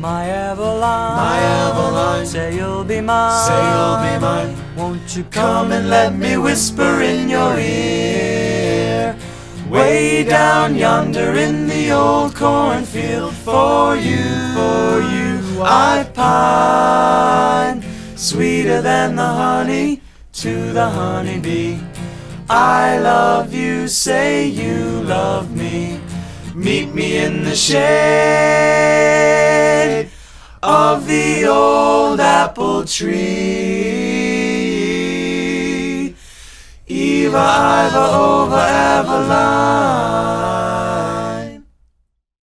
My Eveline, my Eveline, say you'll be mine, say you'll be mine. Won't you Come and let me whisper in your ear, way down yonder in the old cornfield. For you I pine, sweeter than the honey to the honeybee. I love you, say you love me. Meet me in the shade of the old apple tree. Eva, Iva, over Eveline.